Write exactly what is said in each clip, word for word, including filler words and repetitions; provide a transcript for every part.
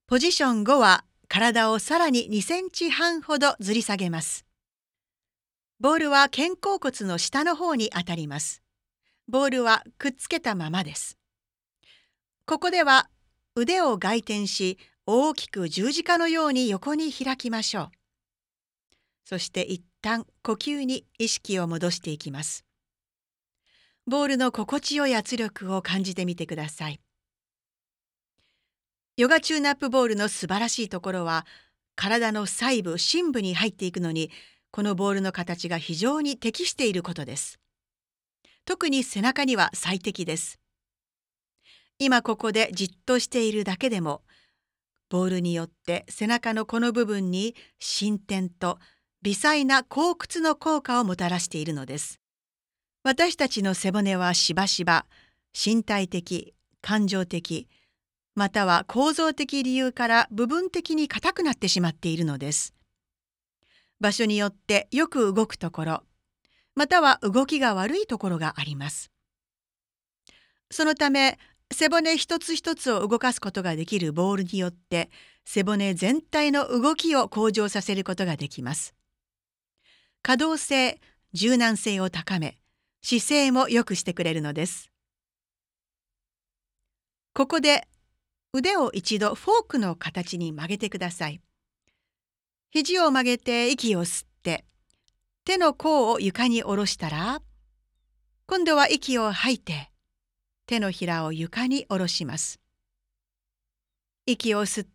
ポジションごは体をさらににセンチはんほどずり下げます。ボールは肩甲骨の下の方に当たります。ボールはくっつけたままです。ここでは腕を外転し、大きく十字架のように横に開きましょう。そして一旦呼吸に意識を戻していきます。ボールの心地よい圧力を感じてみてください。ヨガチューナップボールの素晴らしいところは、体の細部、深部に入っていくのに、このボールの形が非常に適していることです。特に背中には最適です。今ここでじっとしているだけでも、ボールによって背中のこの部分に伸展と微細な後屈の効果をもたらしているのです。私たちの背骨はしばしば身体的、感情的、または構造的理由から部分的に硬くなってしまっているのです。場所によってよく動くところ、または動きが悪いところがあります。そのため、背骨一つ一つを動かすことができるボールによって、背骨全体の動きを向上させることができます。可動性、柔軟性を高め、姿勢も良くしてくれるのです。ここで腕を一度フォークの形に曲げてください。肘を曲げて息を吸って、手の甲を床に下ろしたら、今度は息を吐いて、手のひらを床に下ろします。息を吸って、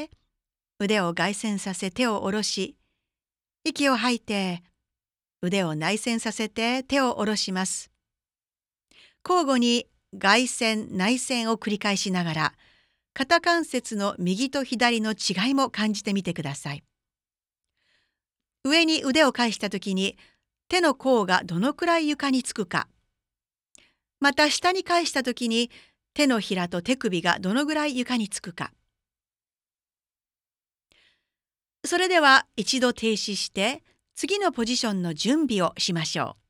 腕を外旋させ手を下ろし、息を吐いて、腕を内旋させて手を下ろします。交互に外旋内旋を繰り返しながら、肩関節の右と左の違いも感じてみてください。上に腕を返したときに、手の甲がどのくらい床につくか、また下に返したときに、手のひらと手首がどのぐらい床につくか。それでは一度停止して、次のポジションの準備をしましょう。